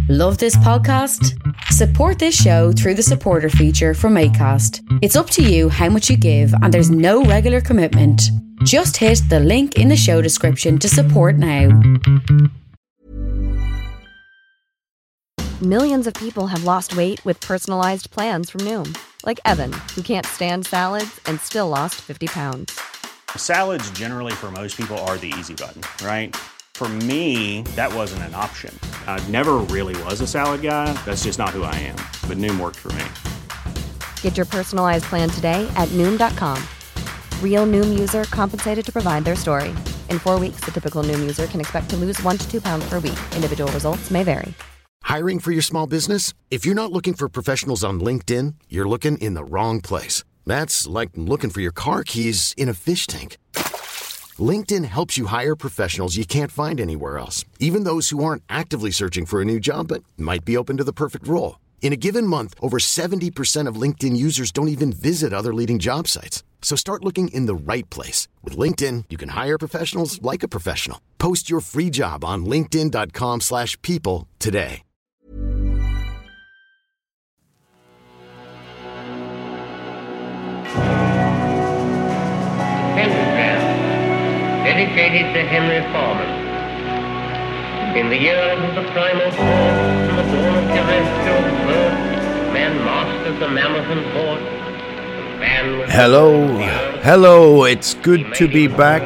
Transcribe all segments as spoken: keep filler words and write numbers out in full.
Love this podcast? Support this show through the supporter feature from Acast. It's up to you how much you give and there's no regular commitment. Just hit the link in the show description to support now. Millions of people have lost weight with personalized plans from Noom. Like Evan, who can't stand salads and still lost fifty pounds. Salads generally for most people are the easy button, right? For me, that wasn't an option. I never really was a salad guy. That's just not who I am. But Noom worked for me. Get your personalized plan today at Noom dot com. Real Noom user compensated to provide their story. In four weeks, the typical Noom user can expect to lose one to two pounds per week. Individual results may vary. Hiring for your small business? If you're not looking for professionals on LinkedIn, you're looking in the wrong place. That's like looking for your car keys in a fish tank. LinkedIn helps you hire professionals you can't find anywhere else, even those who aren't actively searching for a new job but might be open to the perfect role. In a given month, over seventy percent of LinkedIn users don't even visit other leading job sites. So start looking in the right place. With LinkedIn, you can hire professionals like a professional. Post your free job on linkedin dot com slash people today. Dedicated to Henry Foreman. In the years of the primal force and the dawn of terrestrial birth, man mastered the mammoth and horde. Man was hello, hello, it's good to be back.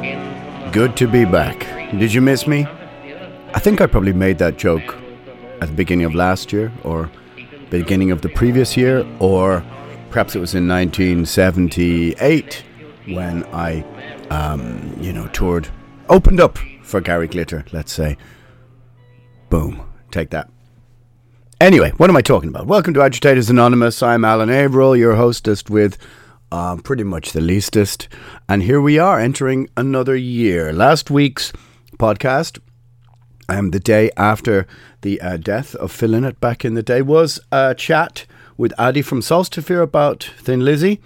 Good to be back. Did you miss me? I think I probably made that joke at the beginning of last year, or beginning of the previous year, or perhaps it was in nineteen seventy-eight when I Um, you know, toured, opened up for Gary Glitter, let's say. Boom. Take that. Anyway, what am I talking about? Welcome to Agitators Anonymous. I'm Alan Averill, your hostess with uh, pretty much the leastest. And here we are entering another year. Last week's podcast, um, the day after the uh, death of Phil Lynott back in the day, was a chat with Addy from Solstafir about Thin Lizzy.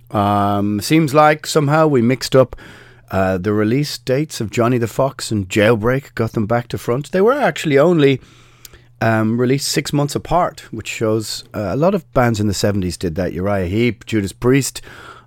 Um, seems like somehow we mixed up uh, the release dates of Johnny the Fox and Jailbreak, got them back to front. They were actually only um, released six months apart, which shows uh, a lot of bands in the seventies did that. Uriah Heep, Judas Priest,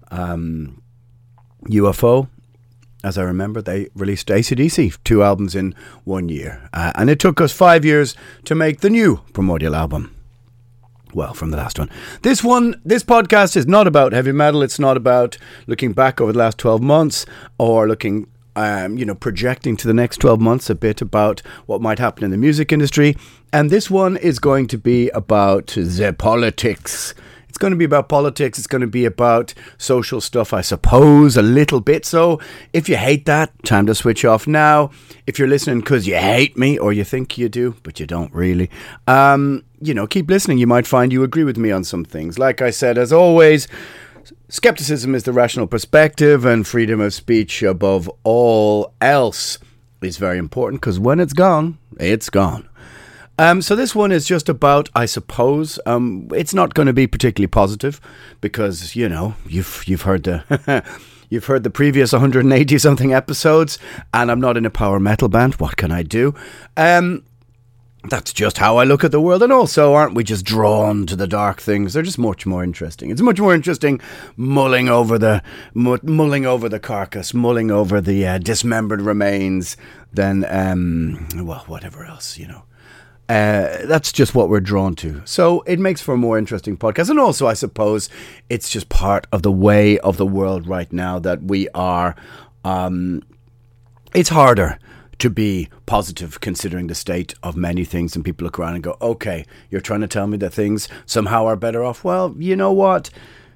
um, U F O. As I remember, they released A C D C, two albums in one year. Uh, and it took us five years to make the new Primordial album. Well, from the last one. This one, this podcast is not about heavy metal. It's not about looking back over the last twelve months or looking, um, you know, projecting to the next twelve months a bit about what might happen in the music industry. And this one is going to be about the politics. It's going to be about politics. It's going to be about social stuff, I suppose, a little bit. So if you hate that, time to switch off now. If you're listening because you hate me or you think you do, but you don't really, um, you know, keep listening. You might find you agree with me on some things. Like I said, as always, skepticism is the rational perspective, and freedom of speech above all else is very important, because when it's gone, it's gone. Um, so this one is just about, I suppose, um, it's not going to be particularly positive because, you know, you've you've heard the you've heard the previous one hundred eighty something episodes, and I'm not in a power metal band. What can I do? Um, that's just how I look at the world. And also, aren't we just drawn to the dark things? They're just much more interesting. It's much more interesting mulling over the mulling over the carcass, mulling over the uh, dismembered remains than um, well, whatever else, you know. Uh, that's just what we're drawn to. So it makes for a more interesting podcast. And also, I suppose, it's just part of the way of the world right now that we are. Um, it's harder to be positive considering the state of many things. And people look around and go, okay, you're trying to tell me that things somehow are better off. Well, you know what?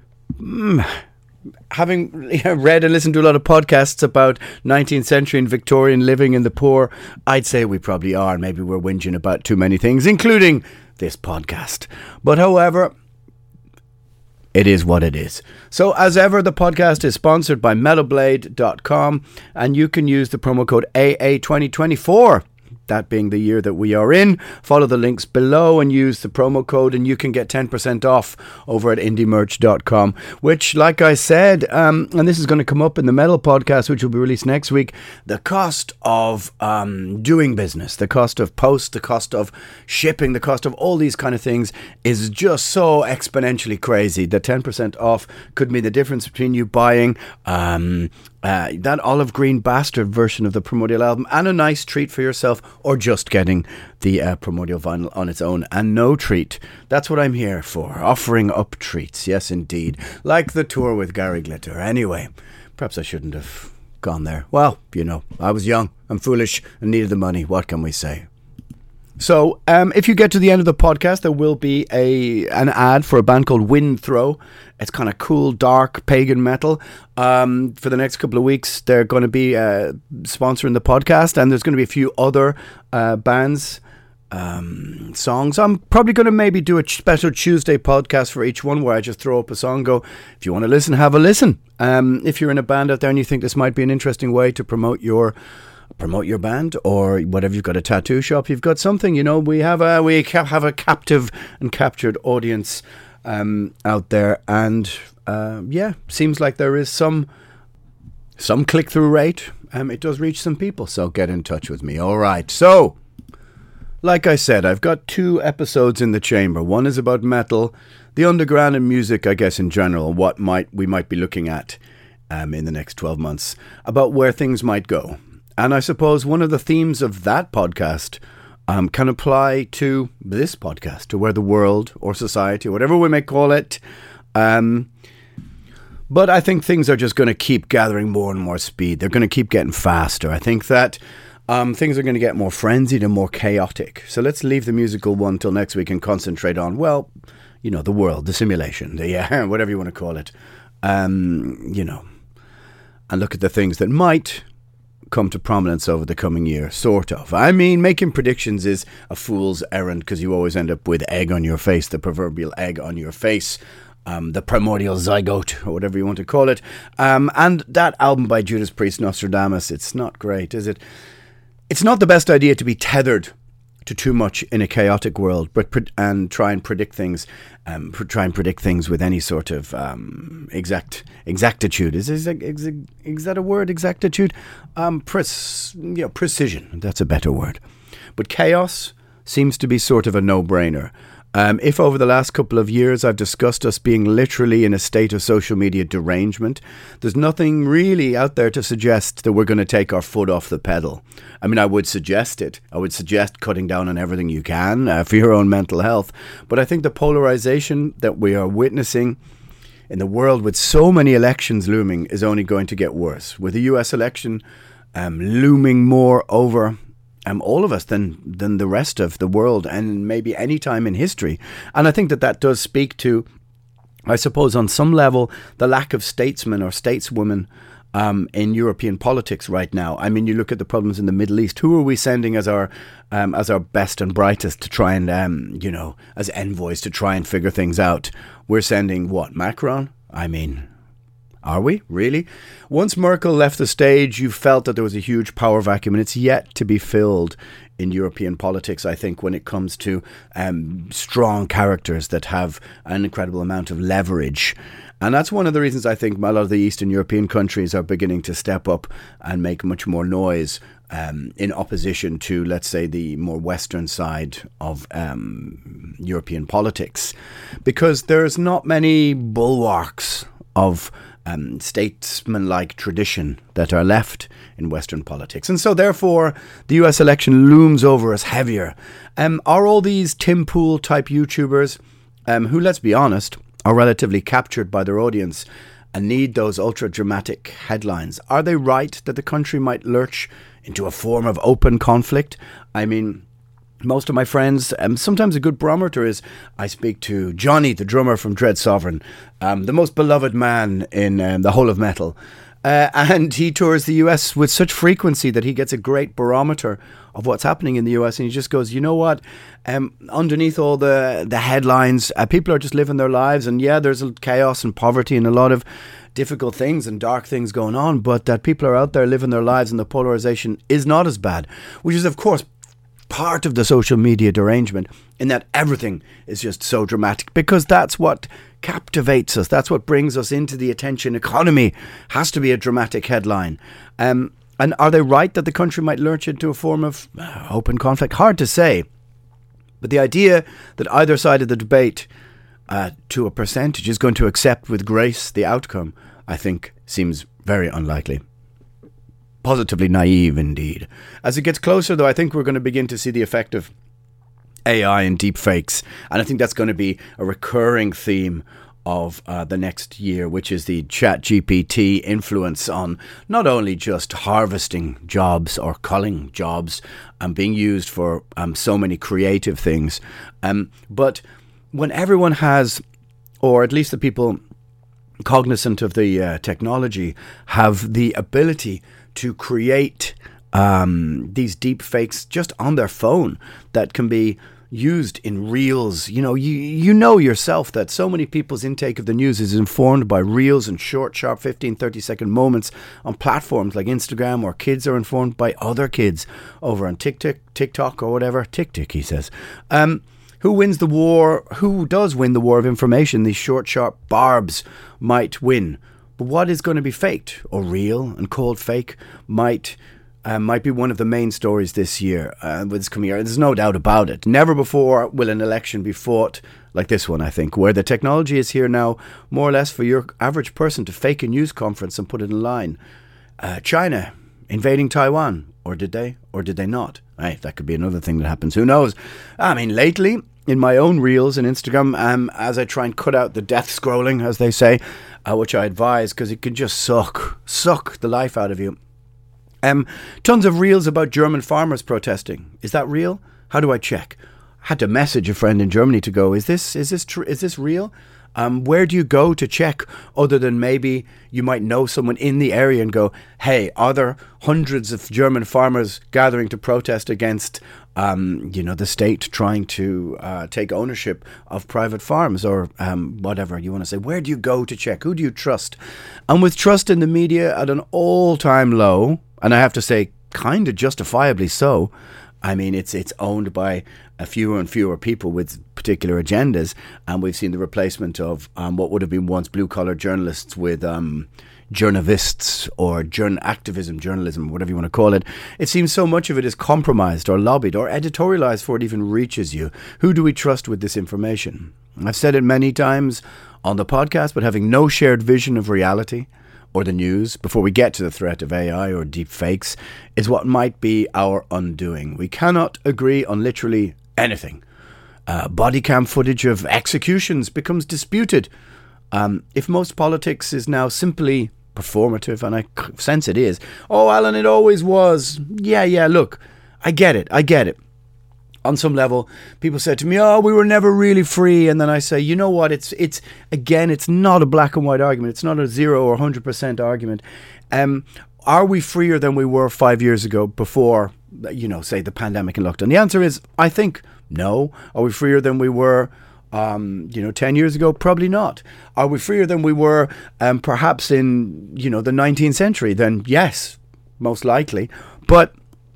Mm. Having read and listened to a lot of podcasts about nineteenth century and Victorian living in the poor, I'd say we probably are. Maybe we're whinging about too many things, including this podcast. But however, it is what it is. So as ever, the podcast is sponsored by metal blade dot com, and you can use the promo code A A twenty twenty-four that being the year that we are in. Follow the links below and use the promo code and you can get ten percent off over at indie merch dot com, which, like I said, um, and this is going to come up in the Metal podcast, which will be released next week, the cost of um, doing business, the cost of post, the cost of shipping, the cost of all these kind of things is just so exponentially crazy that ten percent off could mean the difference between you buying um, uh, that olive green bastard version of the Primordial album and a nice treat for yourself, or just getting the uh, Primordial vinyl on its own and no treat. That's what I'm here for, offering up treats. Yes, indeed. Like the tour with Gary Glitter. Anyway, perhaps I shouldn't have gone there. Well, you know, I was young and foolish and needed the money. What can we say? So, um, if you get to the end of the podcast, there will be a an ad for a band called Windthrow. It's kind of cool, dark, pagan metal. Um, for the next couple of weeks, they're going to be uh, sponsoring the podcast, and there's going to be a few other uh, bands, um, songs. I'm probably going to maybe do a special Tuesday podcast for each one where I just throw up a song, go, if you want to listen, have a listen. Um, if you're in a band out there and you think this might be an interesting way to promote your promote your band, or whatever, you've got a tattoo shop, you've got something, you know, we have a we have a captive and captured audience um, out there, and uh, yeah, seems like there is some some click-through rate. Um, it does reach some people, so get in touch with me. All right, so like I said, I've got two episodes in the chamber. One is about metal, the underground, and music, I guess, in general, what might we might be looking at um, in the next twelve months, about where things might go. And I suppose one of the themes of that podcast um, can apply to this podcast, to where the world or society, whatever we may call it. Um, but I think things are just going to keep gathering more and more speed. They're going to keep getting faster. I think that um, things are going to get more frenzied and more chaotic. So let's leave the musical one till next week and concentrate on, well, you know, the world, the simulation, the uh, whatever you want to call it. Um, you know, and look at the things that might come to prominence over the coming year, sort of. I mean, making predictions is a fool's errand because you always end up with egg on your face, the proverbial egg on your face, um, the primordial zygote, or whatever you want to call it. Um, and that album by Judas Priest, Nostradamus, it's not great, is it? It's not the best idea to be tethered to too much in a chaotic world, but pre- and try and predict things, um, pr- try and predict things with any sort of um, exact exactitude. Is is, is is that a word? Exactitude, um, pres- you know, precision. That's a better word. But chaos seems to be sort of a no-brainer. Um, if over the last couple of years I've discussed us being literally in a state of social media derangement, there's nothing really out there to suggest that we're going to take our foot off the pedal. I mean, I would suggest it. I would suggest cutting down on everything you can uh, for your own mental health. But I think the polarization that we are witnessing in the world with so many elections looming is only going to get worse. With the U S election um, looming more over Um, all of us than than the rest of the world, and maybe any time in history. And I think that that does speak to, I suppose, on some level, the lack of statesmen or stateswomen um, in European politics right now. I mean, you look at the problems in the Middle East. Who are we sending as our um, as our best and brightest to try and, um, you know, as envoys to try and figure things out? We're sending, what, Macron? I mean, are we? Really? Once Merkel left the stage, you felt that there was a huge power vacuum, and it's yet to be filled in European politics, I think, when it comes to um, strong characters that have an incredible amount of leverage. And that's one of the reasons I think a lot of the Eastern European countries are beginning to step up and make much more noise um, in opposition to, let's say, the more Western side of um, European politics. Because there's not many bulwarks of Um, statesman-like tradition that are left in Western politics. And so therefore the U S election looms over us heavier. Um, are all these Tim Pool type YouTubers um, who, let's be honest, are relatively captured by their audience and need those ultra dramatic headlines, are they right that the country might lurch into a form of open conflict? I mean, most of my friends, um, sometimes a good barometer is I speak to Johnny, the drummer from Dread Sovereign, um, the most beloved man in um, the whole of metal. Uh, and he tours the U S with such frequency that he gets a great barometer of what's happening in the U S. And he just goes, you know what, um, underneath all the, the headlines, uh, people are just living their lives. And yeah, there's chaos and poverty and a lot of difficult things and dark things going on, but that people are out there living their lives and the polarization is not as bad, which is, of course, part of the social media derangement, in that everything is just so dramatic, because that's what captivates us. That's what brings us into the attention economy. Has to be a dramatic headline. Um, and are they right that the country might lurch into a form of uh, open conflict? Hard to say. But the idea that either side of the debate, uh, to a percentage, is going to accept with grace the outcome, I think seems very unlikely. Positively naive indeed. As it gets closer, though, I think we're going to begin to see the effect of A I and deepfakes. And I think that's going to be a recurring theme of uh, the next year, which is the ChatGPT influence on not only just harvesting jobs or culling jobs and um, being used for um, so many creative things, um, but when everyone has, or at least the people cognizant of the uh, technology, have the ability to create um, these deep fakes just on their phone that can be used in reels. You know, you you know yourself that so many people's intake of the news is informed by reels and short, sharp fifteen, thirty second moments on platforms like Instagram, or kids are informed by other kids over on TikTok, TikTok or whatever. TikTok, he says. Um, who wins the war? Who does win the war of information? These short, sharp barbs might win. But what is going to be faked or real and called fake might uh, might be one of the main stories this year uh, with this coming year. There's no doubt about it. Never before will an election be fought like this one, I think, where the technology is here now more or less for your average person to fake a news conference and put it in line. Uh, China invading Taiwan, or did they, or did they not? Hey, that could be another thing that happens. Who knows? I mean, lately, in my own reels and Instagram, um, as I try and cut out the death scrolling, as they say, uh, which I advise because it can just suck, suck the life out of you. Um, tons of reels about German farmers protesting. Is that real? How do I check? I had to message a friend in Germany to go, is this is this tr- is this real? Um, where do you go to check, other than maybe you might know someone in the area and go, hey, are there hundreds of German farmers gathering to protest against, um, you know, the state trying to uh, take ownership of private farms, or um, whatever you want to say? Where do you go to check? Who do you trust? And with trust in the media at an all-time low, and I have to say kind of justifiably so, I mean, it's it's owned by a fewer and fewer people with particular agendas, and we've seen the replacement of um, what would have been once blue-collar journalists with um, journalists, or journal activism, journalism, whatever you want to call it. It seems so much of it is compromised or lobbied or editorialized before it even reaches you. Who do we trust with this information? I've said it many times on the podcast, but having no shared vision of reality or the news before we get to the threat of A I or deep fakes is what might be our undoing. We cannot agree on literally anything. Uh, body cam footage of executions becomes disputed. Um, if most politics is now simply performative, and I sense it is, oh, Alan, it always was. Yeah, yeah, look, I get it, I get it. On some level, people said to me, oh, we were never really free. And then I say, you know what, it's, it's again, it's not a black and white argument. It's not a zero or one hundred percent argument. Um, are we freer than we were five years ago before, you know, say the pandemic and lockdown? The answer is, I think, no. Are we freer than we were, um, you know, ten years ago? Probably not. Are we freer than we were um, perhaps in, you know, the nineteenth century? Then yes, most likely. But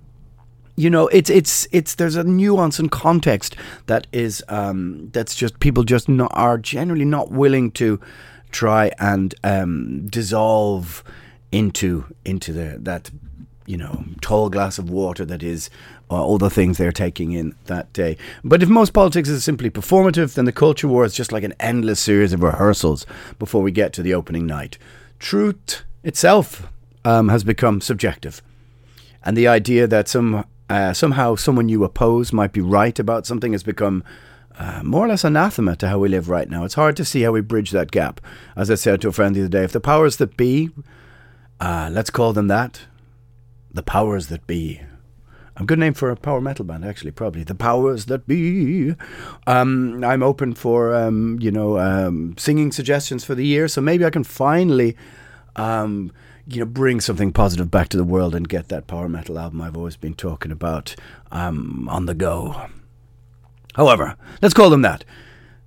you know, it's it's it's there's a nuance and context that is um, that's just people just not, are generally not willing to try and um, dissolve into into the that you know tall glass of water that is uh, all the things they're taking in that day. But if most politics is simply performative, then the culture war is just like an endless series of rehearsals before we get to the opening night. Truth itself um, has become subjective, and the idea that some Uh, somehow someone you oppose might be right about something has become uh, more or less anathema to how we live right now. It's hard to see how we bridge that gap. As I said to a friend the other day, if the powers that be, uh, let's call them that, the powers that be. A good name for a power metal band, actually, probably. The powers that be. Um, I'm open for, um, you know, um, singing suggestions for the year, so maybe I can finally Um, you know, bring something positive back to the world and get that power metal album I've always been talking about um, on the go. However, let's call them that.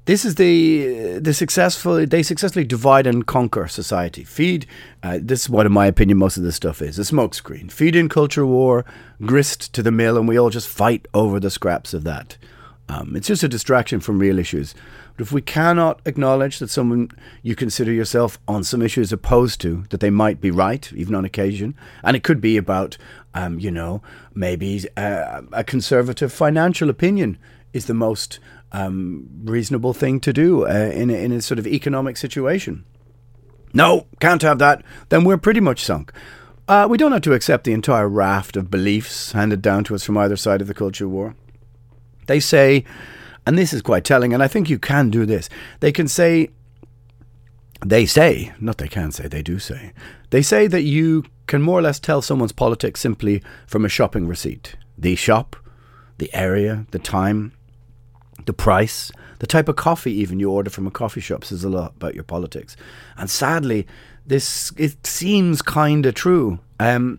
This is the the successful. They successfully divide and conquer society. Feed. Uh, this is what, in my opinion, most of this stuff is a smokescreen. Feed in culture war, grist to the mill, and we all just fight over the scraps of that. Um, it's just a distraction from real issues. But if we cannot acknowledge that someone you consider yourself on some issues opposed to, that they might be right, even on occasion, and it could be about, um, you know, maybe uh, a conservative financial opinion is the most um, reasonable thing to do uh, in, a, in a sort of economic situation. No, can't have that. Then we're pretty much sunk. Uh, we don't have to accept the entire raft of beliefs handed down to us from either side of the culture war. They say, and this is quite telling, and I think you can do this. They can say, they say, not they can say, they do say. They say that you can more or less tell someone's politics simply from a shopping receipt. The shop, the area, the time, the price, the type of coffee even you order from a coffee shop says a lot about your politics. And sadly, this, it seems kind of true. Um,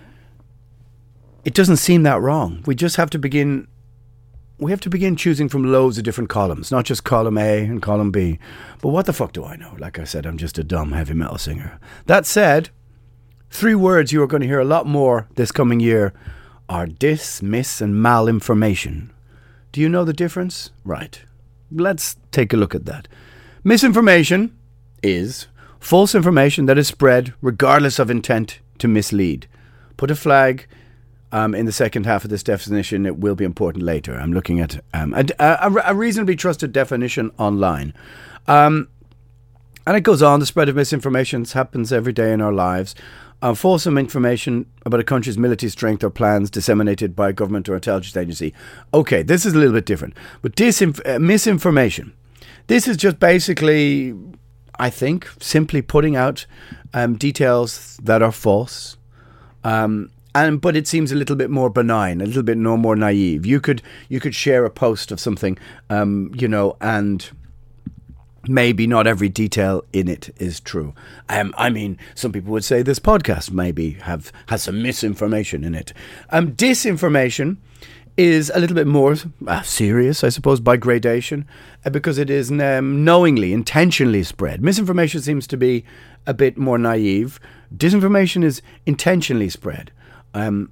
it doesn't seem that wrong. We just have to begin... We have to begin choosing from loads of different columns, not just column A and column B. But what the fuck do I know? Like I said, I'm just a dumb heavy metal singer. That said, three words you are going to hear a lot more this coming year are dis, mis, and malinformation. Do you know the difference? Right. Let's take a look at that. Misinformation is false information that is spread regardless of intent to mislead. Put a flag Um, in the second half of this definition. It will be important later. I'm looking at um, a, a, a reasonably trusted definition online. Um, and it goes on. The spread of misinformation happens every day in our lives. Uh, false information about a country's military strength or plans disseminated by a government or intelligence agency. Okay, this is a little bit different. But disinf- uh, misinformation. This is just basically, I think, simply putting out um, details that are false. Um And, but it seems a little bit more benign, a little bit no more naive. You could you could share a post of something, um, you know, and maybe not every detail in it is true. Um, I mean, some people would say this podcast maybe have has some misinformation in it. Um, disinformation is a little bit more uh, serious, I suppose, by gradation, uh, because it is um, knowingly, intentionally spread. Misinformation seems to be a bit more naive. Disinformation is intentionally spread. Um,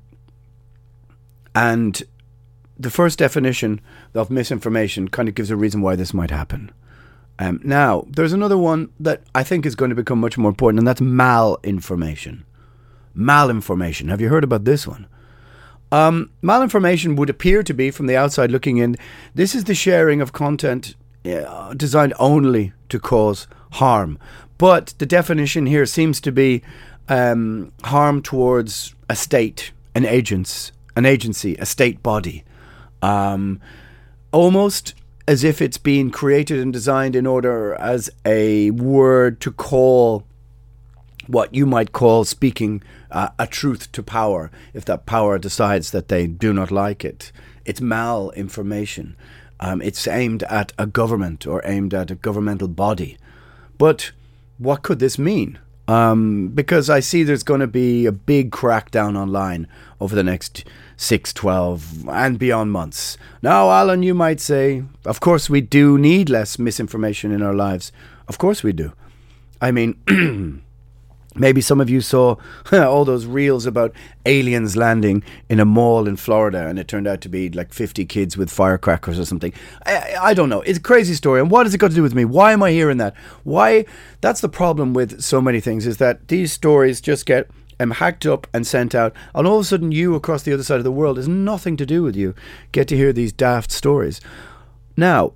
and the first definition of misinformation kind of gives a reason why this might happen. Um, now, there's another one that I think is going to become much more important, and that's malinformation. Malinformation. Have you heard about this one? Um, malinformation would appear to be, from the outside looking in, this is the sharing of content uh, designed only to cause harm. But the definition here seems to be um, harm towards a state, an agents, an agency, a state body. Um, almost as if it's been created and designed in order as a word to call what you might call speaking uh, a truth to power, if that power decides that they do not like it. It's malinformation. Um, it's aimed at a government or aimed at a governmental body. But what could this mean? Um, because I see there's going to be a big crackdown online over the next six, twelve and beyond months. Now, Alan, you might say, of course we do need less misinformation in our lives. Of course we do. I mean, maybe some of you saw all those reels about aliens landing in a mall in Florida and it turned out to be like fifty kids with firecrackers or something. I, I don't know. It's a crazy story. And what has it got to do with me? Why am I hearing that? Why? That's the problem with so many things, is that these stories just get um, hacked up and sent out. And all of a sudden you across the other side of the world, has nothing to do with you, get to hear these daft stories. Now,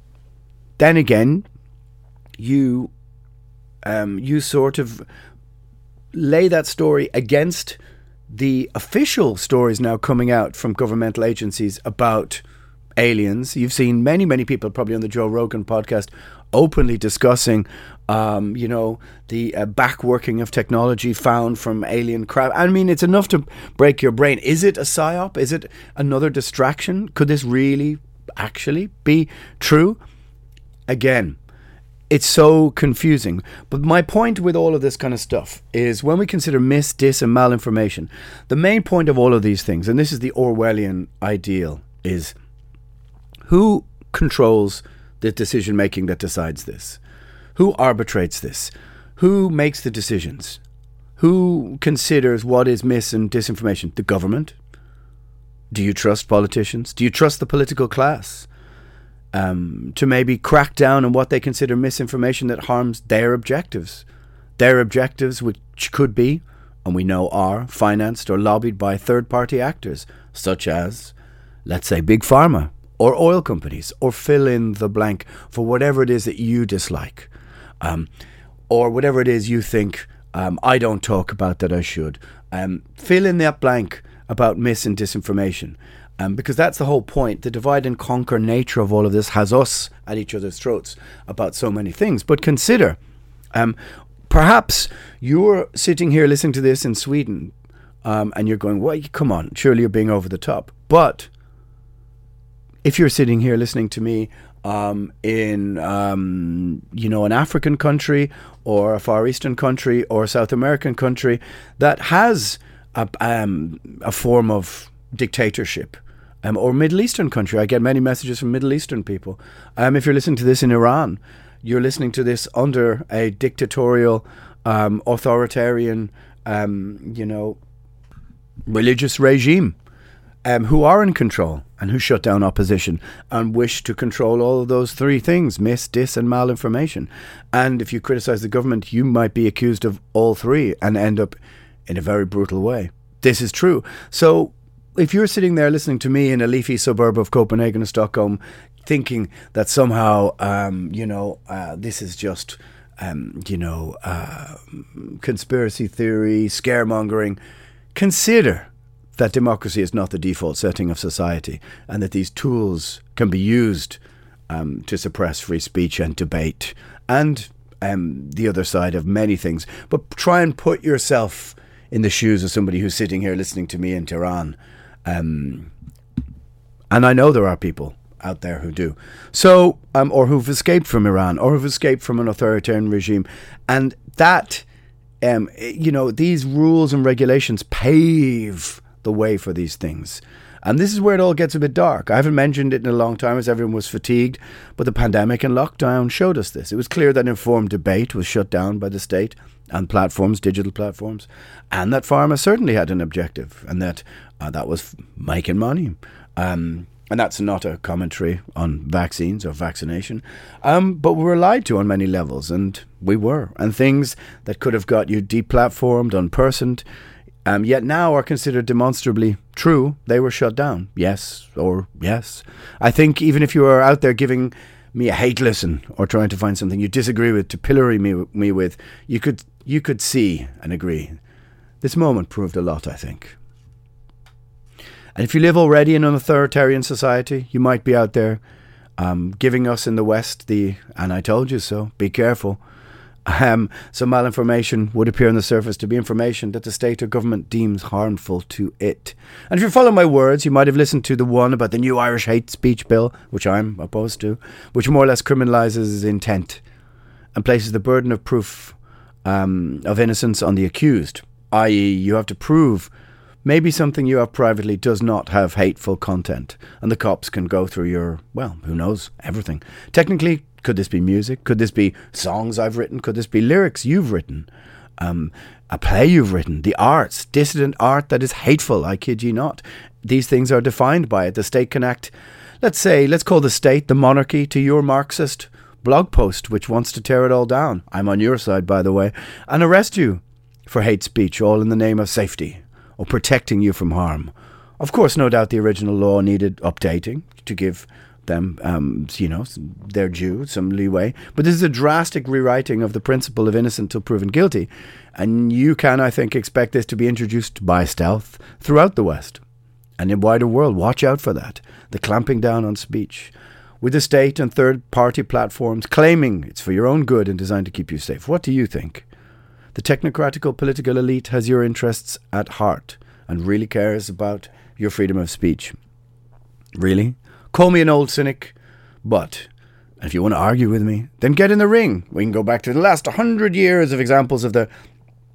then again, you, um, you sort of lay that story against the official stories now coming out from governmental agencies about aliens. You've seen many, many people probably on the Joe Rogan podcast openly discussing, um, you know, the uh, backworking of technology found from alien craft. I mean, it's enough to break your brain. Is it a psyop? Is it another distraction? Could this really actually be true? Again, it's so confusing. But my point with all of this kind of stuff is when we consider mis, dis and malinformation, the main point of all of these things, and this is the Orwellian ideal, is who controls the decision making that decides this? Who arbitrates this? Who makes the decisions? Who considers what is mis and disinformation? The government? Do you trust politicians? Do you trust the political class um, to maybe crack down on what they consider misinformation that harms their objectives? Their objectives, which could be, and we know are, financed or lobbied by third-party actors, such as, let's say, Big Pharma, or oil companies, or fill in the blank for whatever it is that you dislike, um, or whatever it is you think um, I don't talk about that I should. Um, fill in that blank about mis and disinformation, um, because that's the whole point. The divide and conquer nature of all of this has us at each other's throats about so many things. But consider, um, perhaps you're sitting here listening to this in Sweden, um, and you're going, well, come on, surely you're being over the top. But if you're sitting here listening to me um, in, um, you know, an African country or a Far Eastern country or a South American country that has a, um, a form of dictatorship, um, or Middle Eastern country. I get many messages from Middle Eastern people. Um, if you're listening to this in Iran, you're listening to this under a dictatorial, um, authoritarian, um, you know, religious regime, um, who are in control and who shut down opposition and wish to control all of those three things: mis, dis, and malinformation. And if you criticize the government, you might be accused of all three and end up in a very brutal way. This is true. So if you're sitting there listening to me in a leafy suburb of Copenhagen or Stockholm, thinking that somehow, um, you know, uh, this is just, um, you know, uh, conspiracy theory, scaremongering, consider that democracy is not the default setting of society, and that these tools can be used um, to suppress free speech and debate and um, the other side of many things. But try and put yourself in the shoes of somebody who's sitting here listening to me in Tehran. Um, and I know there are people out there who do. So, um, or who've escaped from Iran, or who've escaped from an authoritarian regime. And that, um, you know, these rules and regulations pave the way for these things. And this is where it all gets a bit dark. I haven't mentioned it in a long time as everyone was fatigued, but the pandemic and lockdown showed us this. It was clear that informed debate was shut down by the state and platforms, digital platforms, and that pharma certainly had an objective, and that uh, that was making money. Um, and that's not a commentary on vaccines or vaccination, um, but we were lied to on many levels, and we were. And things that could have got you deplatformed, unpersoned, Um, yet now are considered demonstrably true, they were shut down. Yes, or yes. I think even if you are out there giving me a hate listen or trying to find something you disagree with to pillory me, me with, you could you could see and agree. This moment proved a lot, I think. And if you live already in an authoritarian society, you might be out there um, giving us in the West the, and I told you so, be careful. Um, some malinformation would appear on the surface to be information that the state or government deems harmful to it. And if you follow my words, you might have listened to the one about the new Irish hate speech bill, which I'm opposed to, which more or less criminalises intent and places the burden of proof um, of innocence on the accused, that is you have to prove maybe something you have privately does not have hateful content, and the cops can go through your, well, who knows, everything. Technically, could this be music? Could this be songs I've written? Could this be lyrics you've written? Um, a play you've written? The arts, dissident art that is hateful, I kid you not. These things are defined by it. The state can act, let's say, let's call the state, the monarchy, to your Marxist blog post, which wants to tear it all down. I'm on your side, by the way, and arrest you for hate speech, all in the name of safety or protecting you from harm. Of course, no doubt the original law needed updating to give them, um, you know, their due, some leeway. But this is a drastic rewriting of the principle of innocent till proven guilty. And you can, I think, expect this to be introduced by stealth throughout the West and in wider world. Watch out for that. The clamping down on speech, with the state and third-party platforms claiming it's for your own good and designed to keep you safe. What do you think? The technocratical political elite has your interests at heart and really cares about your freedom of speech. Really? Call me an old cynic, but if you want to argue with me, then get in the ring. We can go back to the last hundred years of examples of the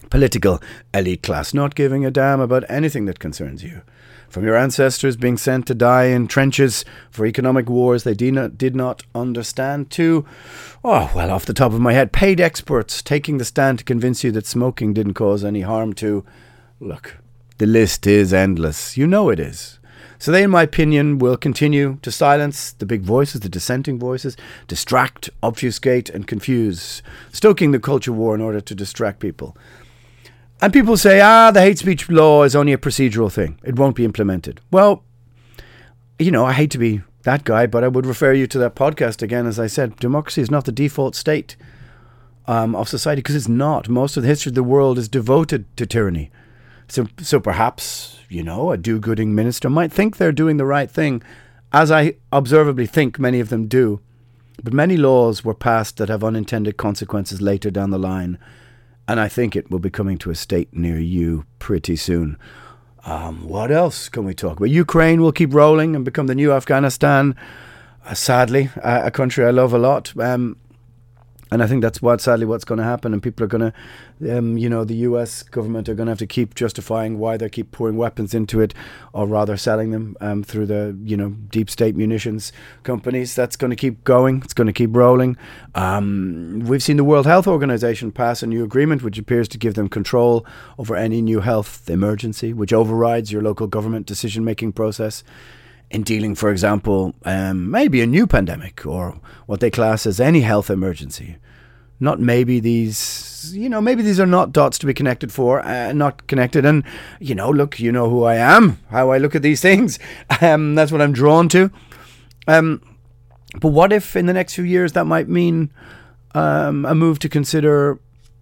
political elite class not giving a damn about anything that concerns you. From your ancestors being sent to die in trenches for economic wars they did not, did not understand, to, oh, well, off the top of my head, paid experts taking the stand to convince you that smoking didn't cause any harm, to, look, the list is endless. You know it is. So they, in my opinion, will continue to silence the big voices, the dissenting voices, distract, obfuscate and confuse, stoking the culture war in order to distract people. And people say, ah, the hate speech law is only a procedural thing. It won't be implemented. Well, you know, I hate to be that guy, but I would refer you to that podcast again. As I said, democracy is not the default state um, of society, because it's not. Most of the history of the world is devoted to tyranny. So, so perhaps, you know, a do-gooding minister might think they're doing the right thing, as I observably think many of them do. But many laws were passed that have unintended consequences later down the line. And I think it will be coming to a state near you pretty soon. Um, what else can we talk about? Ukraine will keep rolling and become the new Afghanistan. Uh, sadly, uh, a country I love a lot. Um, and I think that's what, sadly, what's going to happen. And people are going to, um, you know, the U S government are going to have to keep justifying why they keep pouring weapons into it, or rather selling them um, through the, you know, deep state munitions companies. That's going to keep going. It's going to keep rolling. Um, we've seen the World Health Organization pass a new agreement which appears to give them control over any new health emergency, which overrides your local government decision-making process in dealing, for example, um, maybe a new pandemic, or what they class as any health emergency. Not maybe these, you know, maybe these are not dots to be connected for, uh, not connected. And, you know, look, you know who I am, how I look at these things. Um, that's what I'm drawn to. Um, but what if in the next few years that might mean um, a move to consider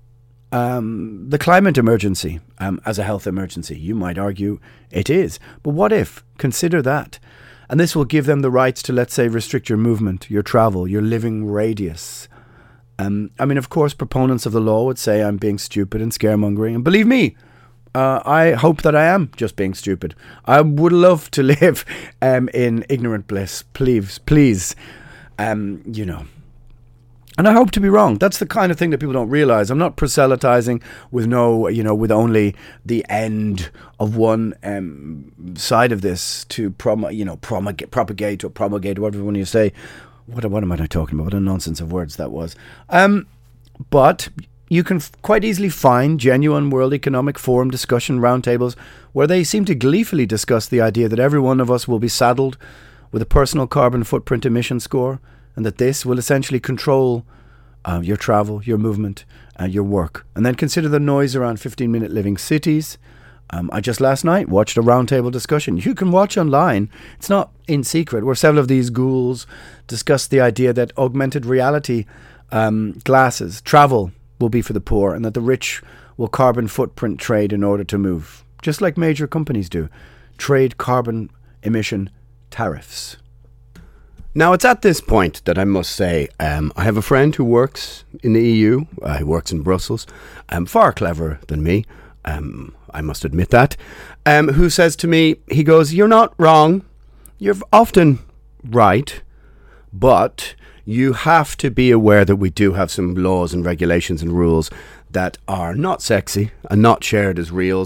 um, the climate emergency um, as a health emergency? You might argue it is. But what if? Consider that. And this will give them the rights to, let's say, restrict your movement, your travel, your living radius. Um, I mean, of course, proponents of the law would say I'm being stupid and scaremongering. And believe me, uh, I hope that I am just being stupid. I would love to live um, in ignorant bliss. Please, please, um, you know. And I hope to be wrong. That's the kind of thing that people don't realize. I'm not proselytizing with no, you know, with only the end of one um, side of this to prom, you know, promulgate, propagate or promulgate, whatever one you say. What, what am I talking about? What a nonsense of words that was. Um, but you can f- quite easily find genuine World Economic Forum discussion roundtables where they seem to gleefully discuss the idea that every one of us will be saddled with a personal carbon footprint emission score, and that this will essentially control uh, your travel, your movement, uh, your work. And then consider the noise around fifteen-minute living cities. Um, I just last night watched a roundtable discussion. You can watch online. It's not in secret, where several of these ghouls discussed the idea that augmented reality um, glasses, travel, will be for the poor, and that the rich will carbon footprint trade in order to move, just like major companies do. Trade carbon emission tariffs. Now, it's at this point that I must say um, I have a friend who works in the E U, uh, who works in Brussels, um, far cleverer than me, um, I must admit that, um, who says to me, he goes, "You're not wrong, you're often right, but you have to be aware that we do have some laws and regulations and rules that are not sexy and not shared as real."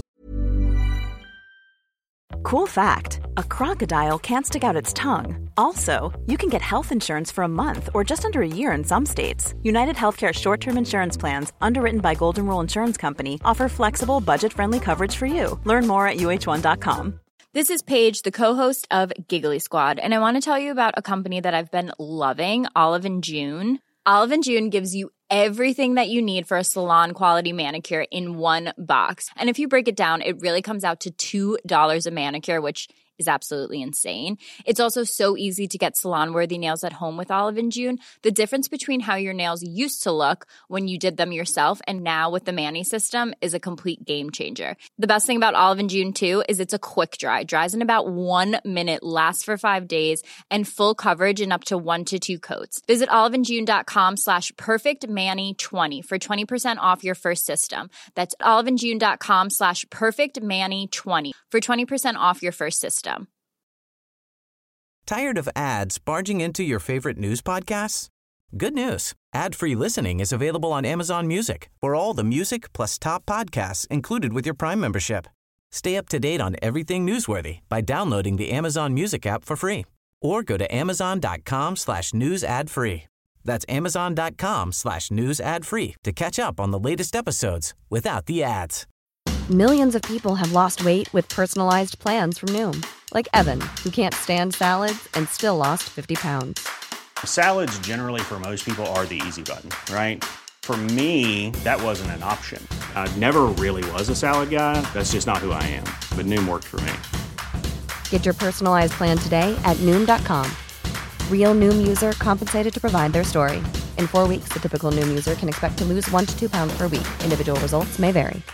Cool fact, a crocodile can't stick out its tongue. Also, you can get health insurance for a month or just under a year in some states. United Healthcare short-term insurance plans, underwritten by Golden Rule Insurance Company, offer flexible, budget-friendly coverage for you. Learn more at U H one dot com. This is Paige, the co-host of Giggly Squad, and I want to tell you about a company that I've been loving, Olive and June. Olive and June gives you everything that you need for a salon-quality manicure in one box. And if you break it down, it really comes out to two dollars a manicure, which is absolutely insane. It's also so easy to get salon-worthy nails at home with Olive and June. The difference between how your nails used to look when you did them yourself and now with the Mani system is a complete game changer. The best thing about Olive and June, too, is it's a quick dry. Dries in about one minute, lasts for five days, and full coverage in up to one to two coats. Visit oliveandjune.com slash perfectmani20 for twenty percent off your first system. That's oliveandjune.com slash perfectmani20 for twenty percent off your first system. Tired of ads barging into your favorite news podcasts? Good news. Ad-free listening is available on Amazon Music for all the music plus top podcasts included with your Prime membership. Stay up to date on everything newsworthy by downloading the Amazon Music app for free or go to amazon.com slash news ad free. That's amazon.com slash news ad free to catch up on the latest episodes without the ads. Millions of people have lost weight with personalized plans from Noom. Like Evan, who can't stand salads and still lost fifty pounds. Salads generally for most people are the easy button, right? For me, that wasn't an option. I never really was a salad guy. That's just not who I am. But Noom worked for me. Get your personalized plan today at Noom dot com. Real Noom user compensated to provide their story. In four weeks, the typical Noom user can expect to lose one to two pounds per week. Individual results may vary.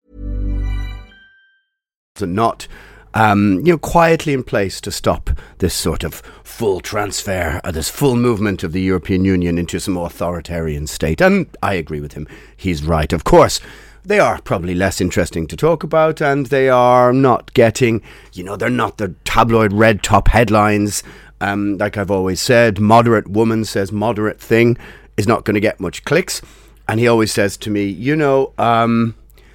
So not Um, you know, quietly in place to stop this sort of full transfer, or this full movement of the European Union into some more authoritarian state. And I agree with him. He's right. Of course, they are probably less interesting to talk about, and they are not getting, you know, they're not the tabloid red top headlines. Um, like I've always said, moderate woman says moderate thing is not going to get much clicks. And he always says to me, you know, um,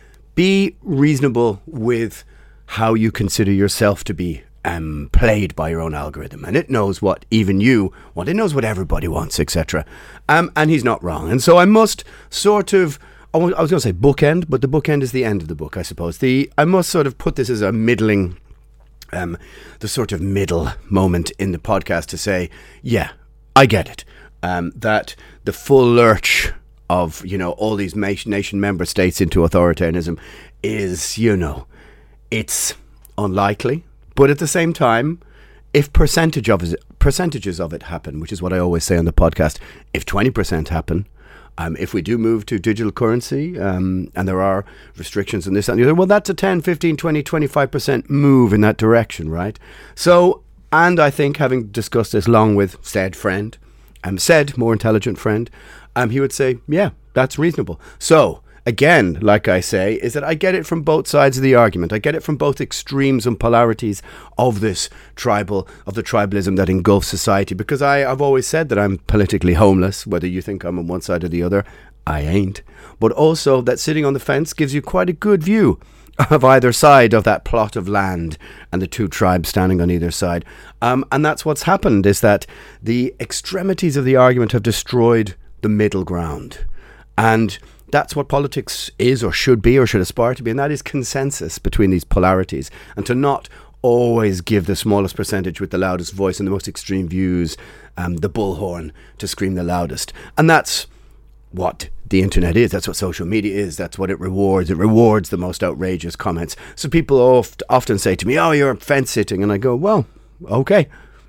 be reasonable with how you consider yourself to be um, played by your own algorithm, and it knows what even you want. It knows what everybody wants, et cetera. Um, and he's not wrong. And so I must sort of, I was going to say bookend, but the bookend is the end of the book, I suppose. The I must sort of put this as a middling, um, the sort of middle moment in the podcast to say, yeah, I get it. Um, that the full lurch of, you know, all these nation member states into authoritarianism is, you know, it's unlikely, but at the same time, if percentage of it, percentages of it happen, which is what I always say on the podcast, if twenty percent happen, um, if we do move to digital currency, um, and there are restrictions on this and the other, well, that's a ten, fifteen, twenty, twenty-five percent move in that direction, right? So, and I think having discussed this long with said friend, um, said more intelligent friend, um, he would say, yeah, that's reasonable. So, again, like I say, is that I get it from both sides of the argument. I get it from both extremes and polarities of this tribal, of the tribalism that engulfs society, because I, I've always said that I'm politically homeless, whether you think I'm on one side or the other, I ain't. But also that sitting on the fence gives you quite a good view of either side of that plot of land and the two tribes standing on either side. Um, and that's what's happened, is that the extremities of the argument have destroyed the middle ground. And that's what politics is, or should be, or should aspire to be, and that is consensus between these polarities, and to not always give the smallest percentage with the loudest voice and the most extreme views, um, the bullhorn to scream the loudest. And that's what the internet is. That's what social media is. That's what it rewards. It rewards the most outrageous comments. So people oft, often say to me, oh, you're fence sitting. And I go, well, okay.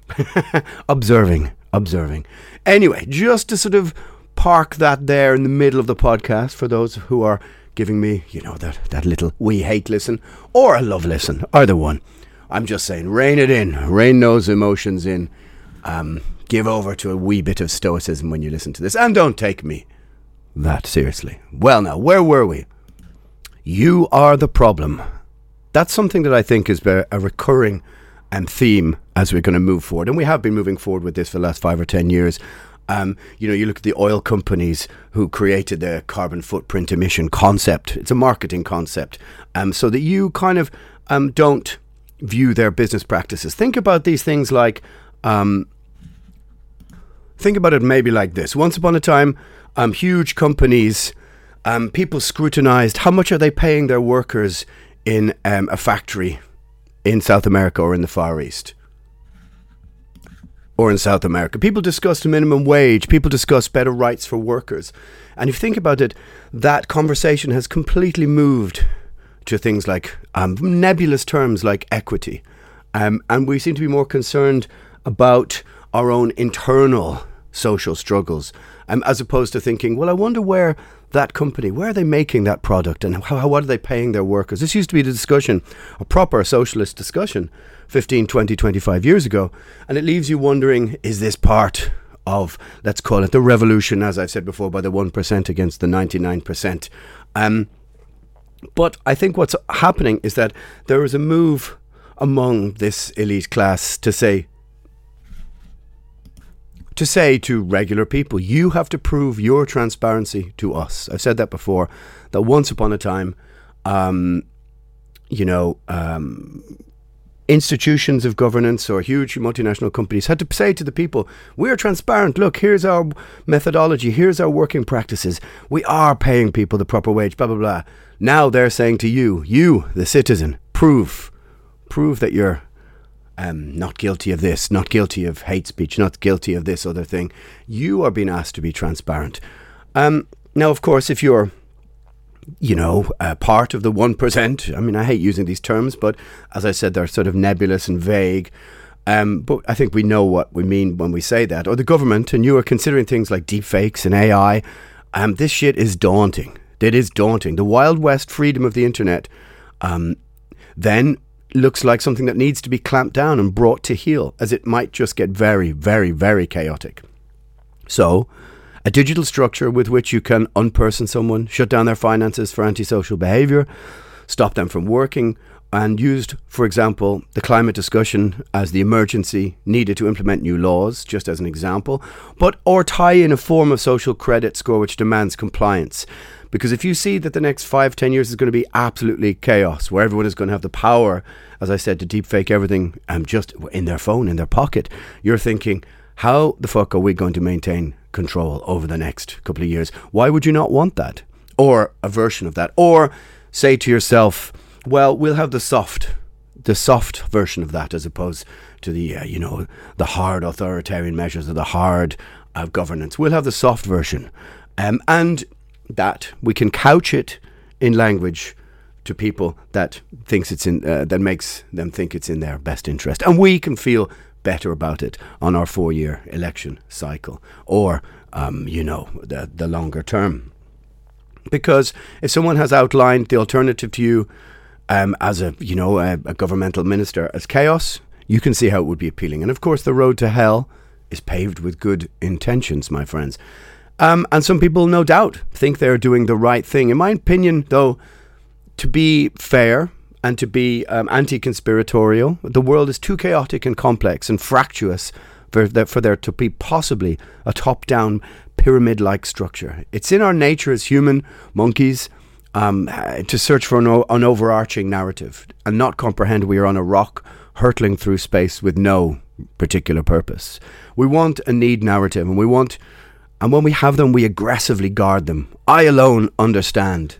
observing, observing. Anyway, just to sort of park that there in the middle of the podcast for those who are giving me, you know, that, that little we hate listen or a love listen, either one. I'm just saying, rein it in, rein those emotions in, um, give over to a wee bit of stoicism when you listen to this, and don't take me that seriously. Well, now, where were we? You are the problem. That's something that I think is a recurring um, theme as we're going to move forward, and we have been moving forward with this for the last five or ten years. Um, you know, you look at the oil companies who created the carbon footprint emission concept. It's a marketing concept, um, so that you kind of um, don't view their business practices. Think about these things like, um, think about it maybe like this. Once upon a time, um, huge companies, um, people scrutinized how much are they paying their workers in um, a factory in South America or in the Far East. Or in South America. People discussed minimum wage. People discussed better rights for workers. And if you think about it, that conversation has completely moved to things like um, nebulous terms like equity. Um, and we seem to be more concerned about our own internal social struggles, um, as opposed to thinking, well, I wonder where that company, where are they making that product, and how, how what are they paying their workers? This used to be the discussion, a proper socialist discussion, fifteen, twenty, twenty-five years ago. And it leaves you wondering, is this part of, let's call it the revolution, as I've said before, by the one percent against the ninety-nine percent? Um, but I think what's happening is that there is a move among this elite class to say, to say to regular people, you have to prove your transparency to us. I've said that before, that once upon a time, um, you know, um, institutions of governance or huge multinational companies had to say to the people, we're transparent. Look, here's our methodology. Here's our working practices. We are paying people the proper wage, blah, blah, blah. Now they're saying to you, you, the citizen, prove, prove that you're um, not guilty of this, not guilty of hate speech, not guilty of this other thing. You are being asked to be transparent. Um, now, of course, if you're you know, uh, part of the one percent. I mean, I hate using these terms, but as I said, they're sort of nebulous and vague. Um, but I think we know what we mean when we say that. Or the government, and you are considering things like deepfakes and A I. Um, this shit is daunting. It is daunting. The Wild West freedom of the internet um, then looks like something that needs to be clamped down and brought to heel, as it might just get very, very, very chaotic. So, a digital structure with which you can unperson someone, shut down their finances for antisocial behaviour, stop them from working, and used, for example, the climate discussion as the emergency needed to implement new laws, just as an example, but or tie in a form of social credit score which demands compliance. Because if you see that the next five, ten years is going to be absolutely chaos, where everyone is going to have the power, as I said, to deepfake everything um, just in their phone, in their pocket, you're thinking, how the fuck are we going to maintain control over the next couple of years? Why would you not want that? Or a version of that? Or say to yourself, well, we'll have the soft, the soft version of that as opposed to the, uh, you know, the hard authoritarian measures or the hard uh, governance. We'll have the soft version. Um, and that we can couch it in language to people that thinks it's in, uh, that makes them think it's in their best interest. And we can feel better about it on our four-year election cycle, or um, you know, the the longer term. Because if someone has outlined the alternative to you um, as a you know a, a governmental minister as chaos, you can see how it would be appealing. And of course, the road to hell is paved with good intentions, my friends. Um, and some people, no doubt, think they're doing the right thing. In my opinion, though, to be fair and to be um, anti-conspiratorial, the world is too chaotic and complex and fractious for there, for there to be possibly a top-down pyramid-like structure. It's in our nature as human monkeys um, to search for an, o- an overarching narrative and not comprehend we are on a rock hurtling through space with no particular purpose. We want a need narrative, and we want, and when we have them, we aggressively guard them. I alone understand.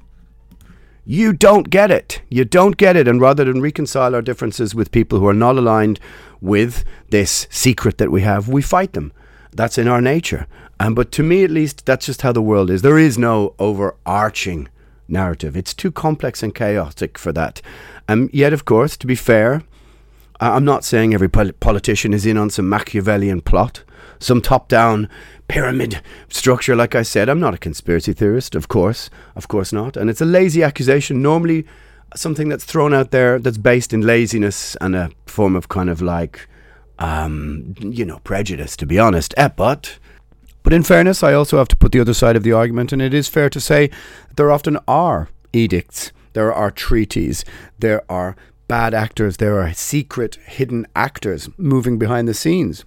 You don't get it. You don't get it. And rather than reconcile our differences with people who are not aligned with this secret that we have, we fight them. That's in our nature. Um, but to me, at least, that's just how the world is. There is no overarching narrative. It's too complex and chaotic for that. Um, yet, of course, to be fair, I'm not saying every pol- politician is in on some Machiavellian plot, some top-down pyramid structure. Like I said, I'm not a conspiracy theorist, of course, of course not. And it's a lazy accusation, normally something that's thrown out there that's based in laziness and a form of kind of like, um, you know, prejudice, to be honest. Eh, but, but in fairness, I also have to put the other side of the argument, and it is fair to say there often are edicts, there are treaties, there are bad actors, there are secret, hidden actors moving behind the scenes.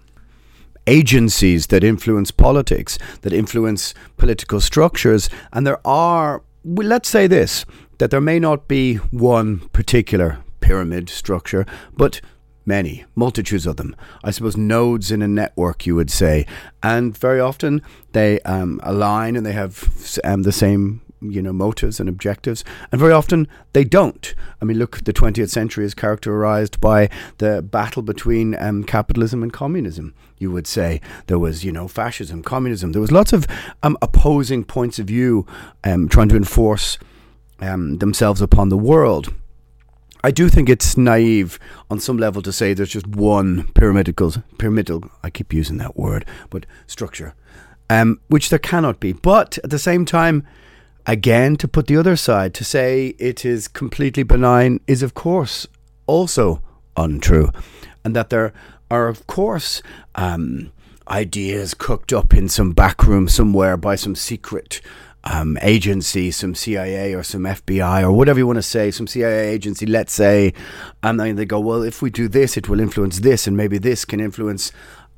Agencies that influence politics, that influence political structures, and there are, well, let's say this, that there may not be one particular pyramid structure, but many, multitudes of them. I suppose nodes in a network, you would say, and very often they um, align and they have um, the same you know, motives and objectives, and very often they don't. I mean, look, the twentieth century is characterized by the battle between um, capitalism and communism, you would say. There was, you know, fascism, communism. There was lots of um, opposing points of view um, trying to enforce um, themselves upon the world. I do think it's naive on some level to say there's just one pyramidal, pyramidal, I keep using that word, but structure, um, which there cannot be. But at the same time, again, to put the other side, to say it is completely benign is, of course, also untrue. And that there are, of course, um, ideas cooked up in some back room somewhere by some secret um, agency, some C I A or some F B I or whatever you want to say, some C I A agency, let's say, and then they go, well, if we do this, it will influence this, and maybe this can influence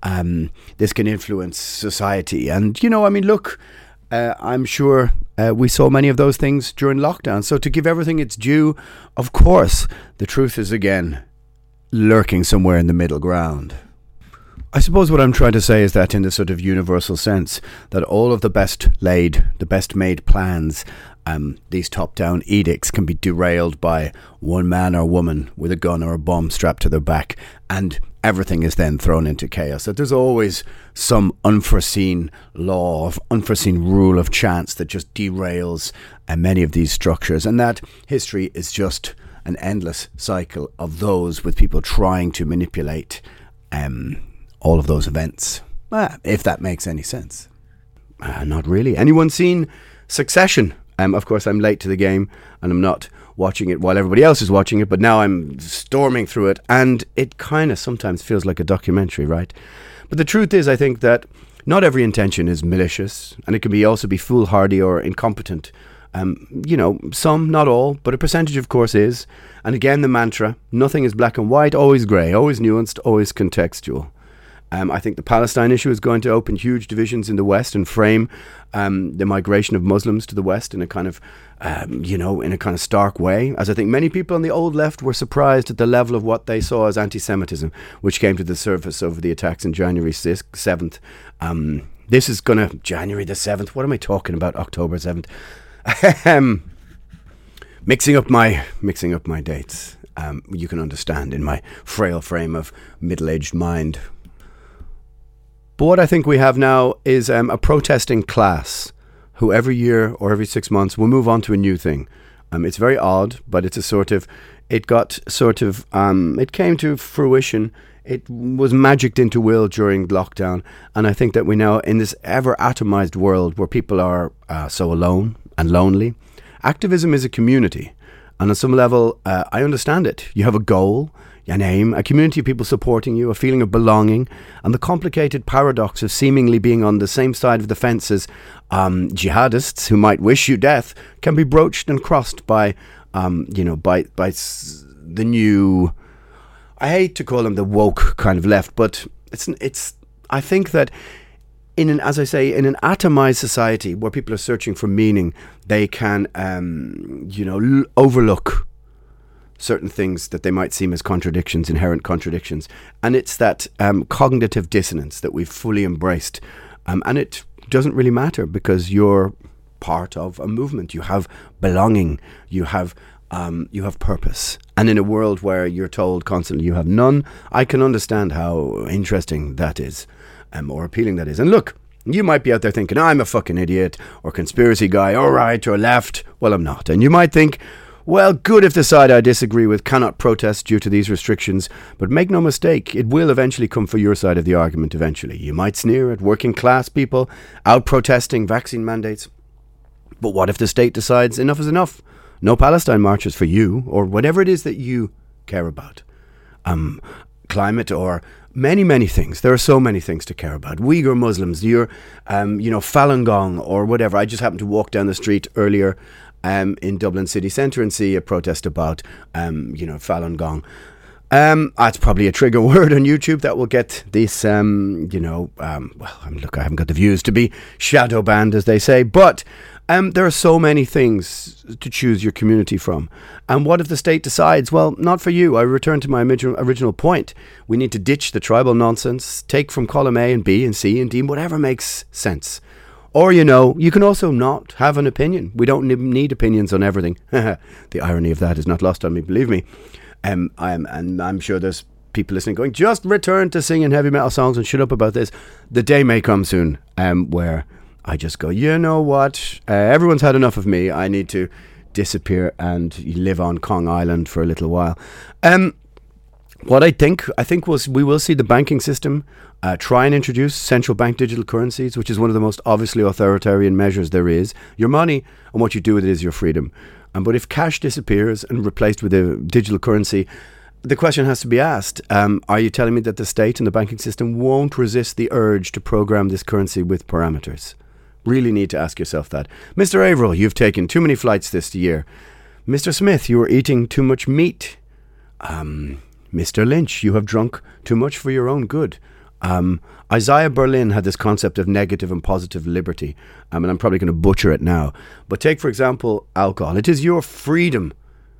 um, this can influence society. And, you know, I mean, look, uh, I'm sure uh, we saw many of those things during lockdown. So to give everything its due, of course, the truth is again lurking somewhere in the middle ground. I suppose what I'm trying to say is that in the sort of universal sense, that all of the best laid, the best made plans, um, these top-down edicts can be derailed by one man or woman with a gun or a bomb strapped to their back, and everything is then thrown into chaos. That there's always some unforeseen law, of unforeseen rule of chance that just derails uh, many of these structures, and that history is just an endless cycle of those with people trying to manipulate um all of those events, ah, if that makes any sense. Uh, not really. Anyone seen Succession? Um, of course, I'm late to the game, and I'm not watching it while everybody else is watching it, but now I'm storming through it, and it kind of sometimes feels like a documentary, right? But the truth is, I think that not every intention is malicious, and it can be also be foolhardy or incompetent. Um, you know, some, not all, but a percentage, of course, is. And again, the mantra, nothing is black and white, always grey, always nuanced, always contextual. Um, I think the Palestine issue is going to open huge divisions in the West and frame um, the migration of Muslims to the West in a kind of, um, you know, in a kind of stark way. As I think many people on the old left were surprised at the level of what they saw as anti-Semitism, which came to the surface over the attacks on January seventh. Um, this is going to, January the seventh, what am I talking about, October seventh? mixing up my, mixing up my dates. Um, you can understand in my frail frame of middle-aged mind. But what I think we have now is um, a protesting class who every year or every six months will move on to a new thing. Um, it's very odd, but it's a sort of, it got sort of, um, it came to fruition. It was magicked into will during lockdown. And I think that we now, in this ever atomized world where people are uh, so alone and lonely, activism is a community. And on some level, uh, I understand it. You have a goal, an aim, a community of people supporting you, a feeling of belonging, and the complicated paradox of seemingly being on the same side of the fence as um, jihadists who might wish you death can be broached and crossed by, um, you know, by by s- the new. I hate to call them the woke kind of left, but it's it's. I think that in an, as I say, in an atomized society where people are searching for meaning, they can, um, you know, l- overlook certain things that they might seem as contradictions, inherent contradictions. And it's that um, cognitive dissonance that we've fully embraced. Um, and it doesn't really matter because you're part of a movement. You have belonging. You have um, you have purpose. And in a world where you're told constantly you have none, I can understand how interesting that is, um, or appealing that is. And look, you might be out there thinking, I'm a fucking idiot, or conspiracy guy, or right, or left. Well, I'm not. And you might think, well, good if the side I disagree with cannot protest due to these restrictions, but make no mistake, it will eventually come for your side of the argument eventually. You might sneer at working class people out protesting vaccine mandates, but what if the state decides enough is enough? No Palestine marches for you, or whatever it is that you care about. Um, climate or many, many things. There are so many things to care about. Uyghur Muslims, you're, um, you know, Falun Gong or whatever. I just happened to walk down the street earlier Um, in Dublin city centre and see a protest about, um, you know, Falun Gong. Um, that's probably a trigger word on YouTube that will get this, um, you know, um, well, I mean, look, I haven't got the views to be shadow banned, as they say, but um, there are so many things to choose your community from. And what if the state decides, well, not for you? I return to my original, original point. We need to ditch the tribal nonsense, take from column A and B and C and D, whatever makes sense. Or, you know, you can also not have an opinion. We don't need opinions on everything. The irony of that is not lost on me, believe me. Um, I'm, and I'm sure there's people listening going, just return to singing heavy metal songs and shut up about this. The day may come soon um, where I just go, you know what? Uh, everyone's had enough of me. I need to disappear and live on Kong Island for a little while. Um, what I think, I think was we will see the banking system Uh, try and introduce central bank digital currencies, which is one of the most obviously authoritarian measures there is. Your money and what you do with it is your freedom. Um, but if cash disappears and replaced with a digital currency, the question has to be asked, um, are you telling me that the state and the banking system won't resist the urge to program this currency with parameters? Really need to ask yourself that. Mister Averill, you've taken too many flights this year. Mister Smith, you are eating too much meat. Um, Mister Lynch, you have drunk too much for your own good. Um, Isaiah Berlin had this concept of negative and positive liberty. Um, and I'm probably going to butcher it now. But take, for example, alcohol. It is your freedom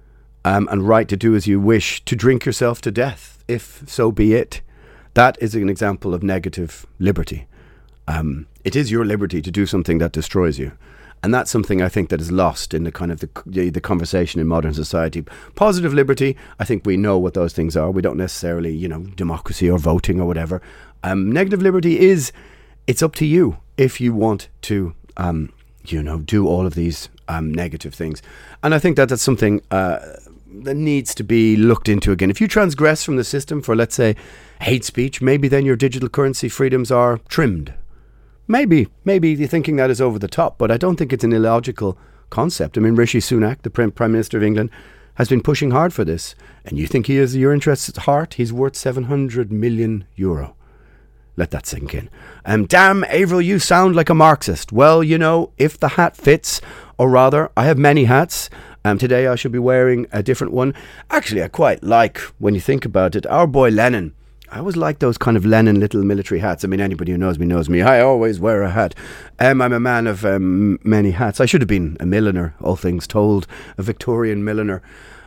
um, and right to do as you wish to drink yourself to death, if so be it. That is an example of negative liberty. Um, it is your liberty to do something that destroys you. And that's something I think that is lost in the kind of the, the, the conversation in modern society. Positive liberty, I think we know what those things are. We don't necessarily, you know, democracy or voting or whatever. Um, negative liberty is, it's up to you if you want to, um, you know, do all of these um, negative things. And I think that that's something uh, that needs to be looked into again. If you transgress from the system for, let's say, hate speech, maybe then your digital currency freedoms are trimmed. Maybe, maybe you're thinking that is over the top, but I don't think it's an illogical concept. I mean, Rishi Sunak, the Prime Minister of England, has been pushing hard for this. And you think he has your interests at heart? He's worth seven hundred million euro. Let that sink in. Um, damn, Avril, you sound like a Marxist. Well, you know, if the hat fits, or rather, I have many hats. Um, today I should be wearing a different one. Actually, I quite like, when you think about it, our boy Lenin. I always like those kind of Lenin little military hats. I mean, anybody who knows me knows me. I always wear a hat. Um, I'm a man of um, many hats. I should have been a milliner, all things told, a Victorian milliner.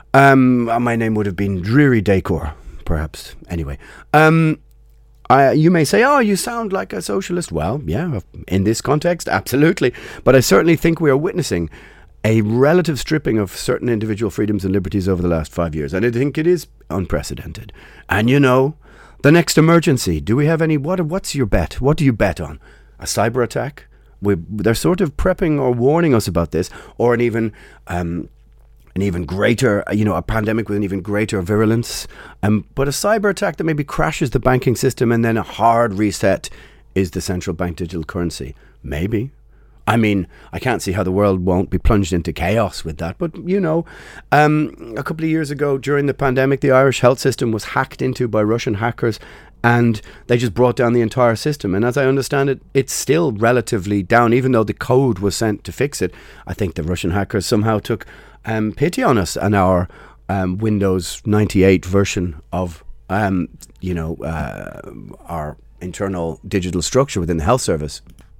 Um, my name would have been Dreary Decor, perhaps. Anyway, um, I, you may say, oh, you sound like a socialist. Well, yeah, in this context, absolutely. But I certainly think we are witnessing a relative stripping of certain individual freedoms and liberties over the last five years. And I think it is unprecedented. And you know, the next emergency, do we have any, what? what's your bet? What do you bet on? A cyber attack? We, they're sort of prepping or warning us about this, or an even um, an even greater, you know, a pandemic with an even greater virulence. Um, but a cyber attack that maybe crashes the banking system and then a hard reset is the central bank digital currency. Maybe. I mean, I can't see how the world won't be plunged into chaos with that. But, you know, um, a couple of years ago during the pandemic, the Irish health system was hacked into by Russian hackers and they just brought down the entire system. And as I understand it, it's still relatively down, even though the code was sent to fix it. I think the Russian hackers somehow took um, pity on us and our um, Windows ninety-eight version of, um, you know, uh, our internal digital structure within the health service.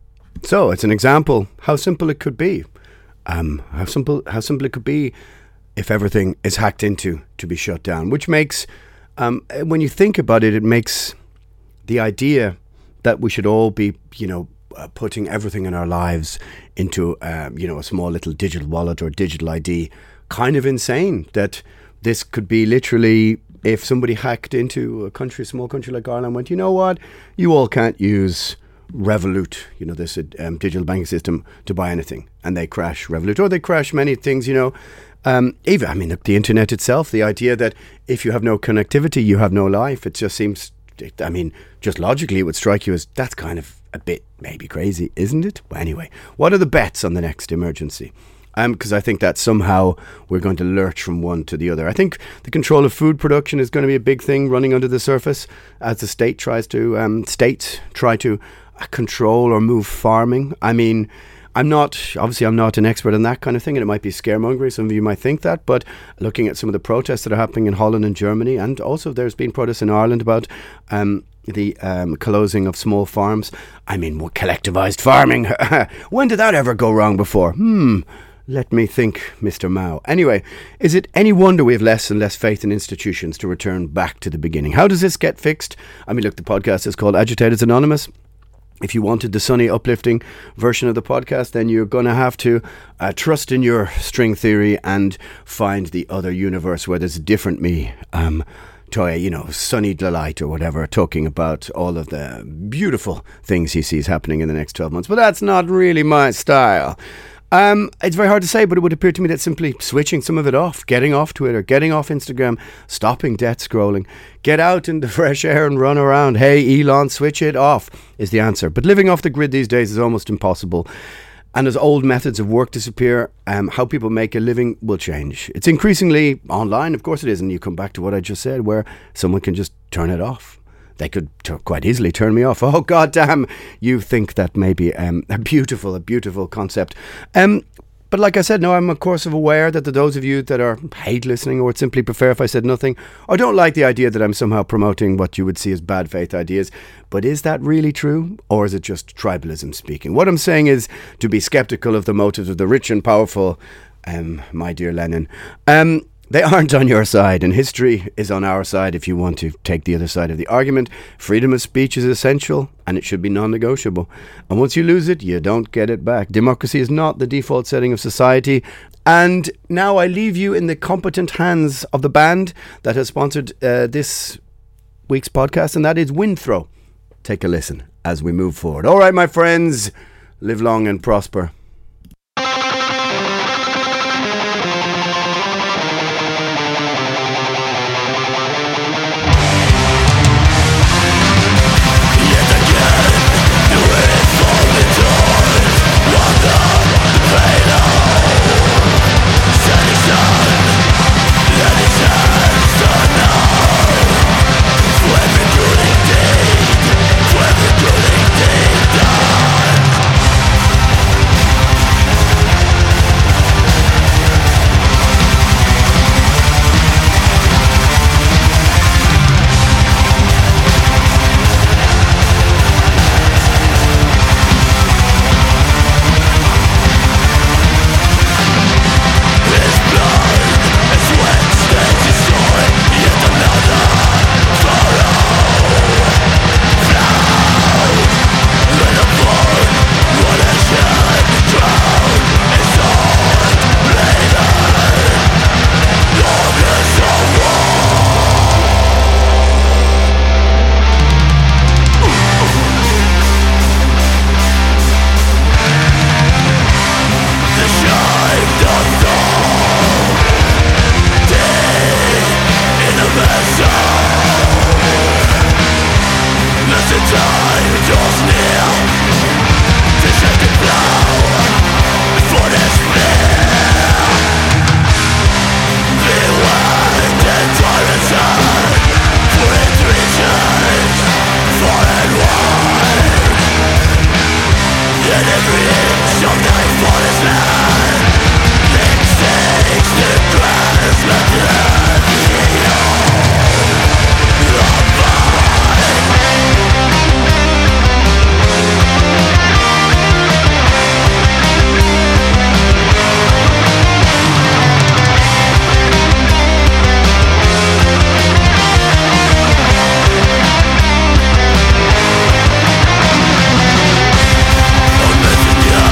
So it's an example how simple it could be, um, how simple how simple it could be if everything is hacked into to be shut down. Which makes, um, when you think about it, it makes the idea that we should all be, you know, uh, putting everything in our lives into, um, you know, a small little digital wallet or digital I D, kind of insane. That this could be literally, if somebody hacked into a country, small country like Ireland, went, you know what, you all can't use Revolut, you know, this um, digital banking system to buy anything, and they crash Revolut, or they crash many things, you know. Um, even, I mean, the, the internet itself, the idea that if you have no connectivity, you have no life, it just seems, I mean, just logically it would strike you as, that's kind of a bit maybe crazy, isn't it? Well, anyway, what are the bets on the next emergency? Because um, I think that somehow we're going to lurch from one to the other. I think the control of food production is going to be a big thing running under the surface as the state tries to, um, states try to control or move farming. I mean, I'm not, obviously I'm not an expert on that kind of thing, and it might be scaremongering. Some of you might think that, but looking at some of the protests that are happening in Holland and Germany, and also there's been protests in Ireland about um, the um, closing of small farms. I mean, what collectivised farming? When did that ever go wrong before? Hmm. Let me think, Mister Mao. Anyway, is it any wonder we have less and less faith in institutions to return back to the beginning? How does this get fixed? I mean, look, the podcast is called Agitators Anonymous. If you wanted the sunny, uplifting version of the podcast, then you're going to have to uh, trust in your string theory and find the other universe where there's a different me, um, to, you know, Sunny Delight or whatever, talking about all of the beautiful things he sees happening in the next twelve months. But that's not really my style. Um, it's very hard to say, but it would appear to me that simply switching some of it off, getting off Twitter, getting off Instagram, stopping death scrolling, get out in the fresh air and run around. Hey, Elon, switch it off is the answer. But living off the grid these days is almost impossible. And as old methods of work disappear, um, how people make a living will change. It's increasingly online, of course it is. And you come back to what I just said, where someone can just turn it off. They could t- quite easily turn me off. Oh, goddamn, you think that may be um, a beautiful, a beautiful concept. Um, but like I said, no, I'm of course aware that the, those of you that are hate listening or would simply prefer if I said nothing, or don't like the idea that I'm somehow promoting what you would see as bad faith ideas. But is that really true? Or is it just tribalism speaking? What I'm saying is to be skeptical of the motives of the rich and powerful, um, my dear Lenin. Um... They aren't on your side, and history is on our side if you want to take the other side of the argument. Freedom of speech is essential, and it should be non-negotiable. And once you lose it, you don't get it back. Democracy is not the default setting of society. And now I leave you in the competent hands of the band that has sponsored uh, this week's podcast, and that is Windthrow. Take a listen as we move forward. All right, my friends, live long and prosper.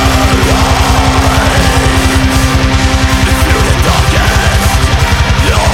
Your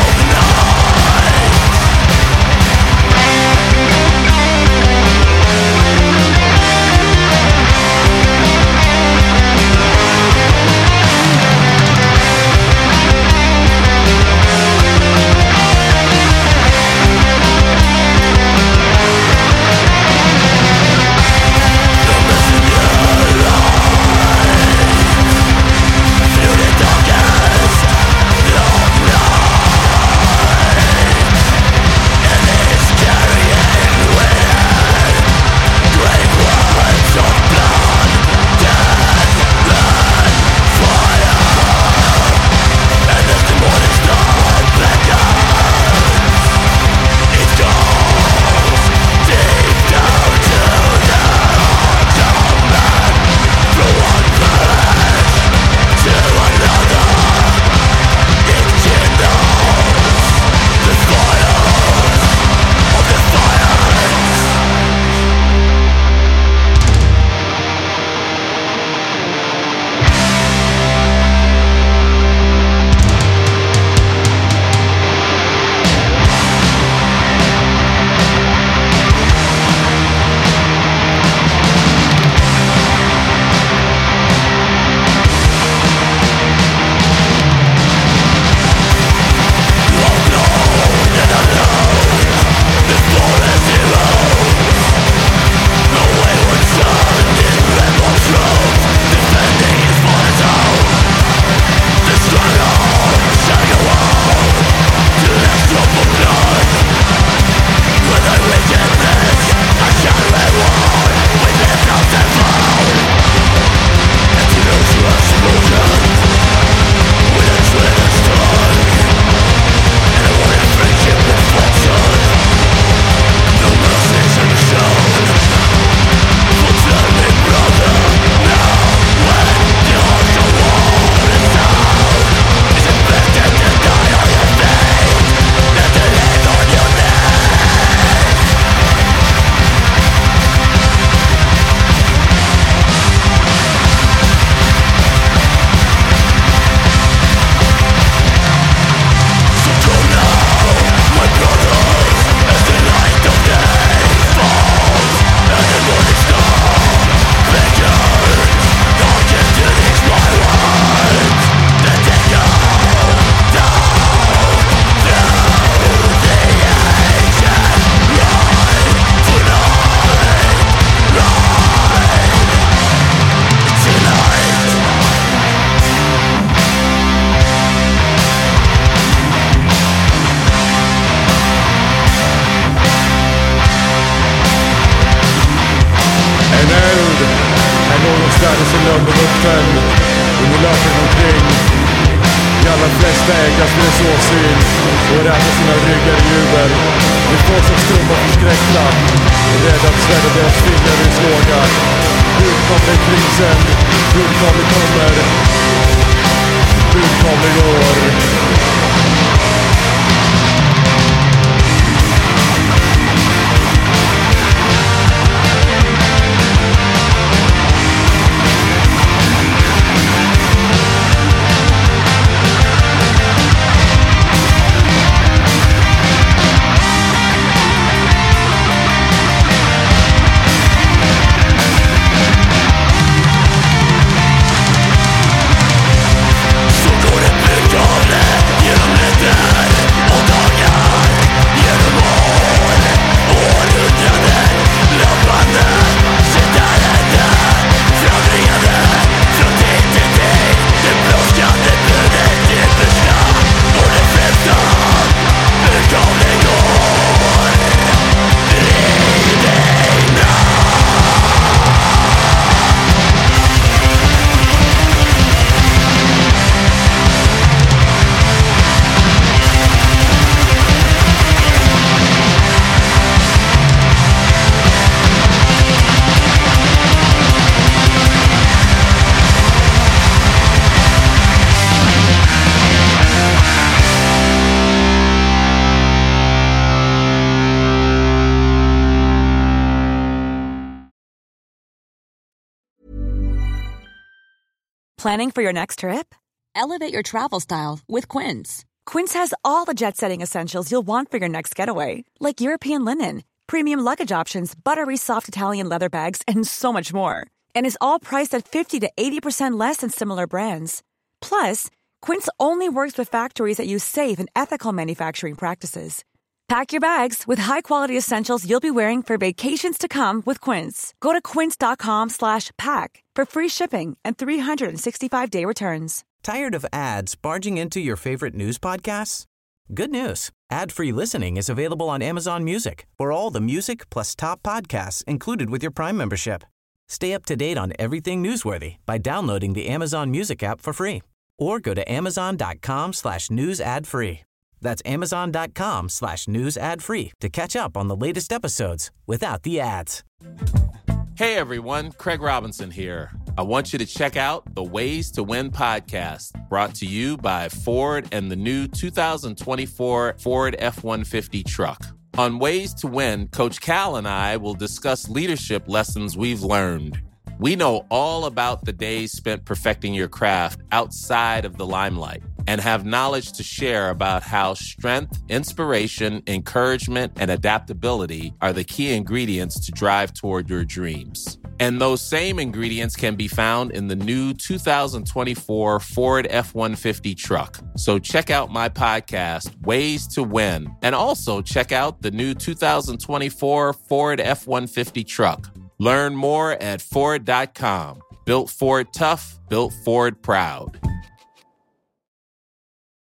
känner sig lugn och vuxen. Under löken omkring. De allra flesta ägas med såsyn och räddar sina ryggar i jubel. Det är få som strumpar förskräckta och rädda att svälla deras fingrar i slåga. Hur kommer krisen? Hur kommer kommer? Hur kommer går? Planning for your next trip? Elevate your travel style with Quince. Quince has all the jet-setting essentials you'll want for your next getaway, like European linen, premium luggage options, buttery soft Italian leather bags, and so much more. And is all priced at fifty to eighty percent less than similar brands. Plus, Quince only works with factories that use safe and ethical manufacturing practices. Pack your bags with high-quality essentials you'll be wearing for vacations to come with Quince. Go to quince.com slash pack for free shipping and three sixty-five day returns. Tired of ads barging into your favorite news podcasts? Good news. Ad-free listening is available on Amazon Music for all the music plus top podcasts included with your Prime membership. Stay up to date on everything newsworthy by downloading the Amazon Music app for free or go to amazon.com slash news ad free. That's amazon.com slash news ad free to catch up on the latest episodes without the ads. Hey everyone, Craig Robinson here. I want you to check out the Ways to Win podcast, brought to you by Ford and the new two thousand twenty-four Ford F one fifty truck. On Ways to Win, Coach Cal and I will discuss leadership lessons we've learned. We know all about the days spent perfecting your craft outside of the limelight and have knowledge to share about how strength, inspiration, encouragement, and adaptability are the key ingredients to drive toward your dreams. And those same ingredients can be found in the new two thousand twenty-four Ford F one fifty truck. So check out my podcast, Ways to Win, and also check out the new two thousand twenty-four Ford F one fifty truck. Learn more at Ford dot com. Built Ford tough, built Ford proud.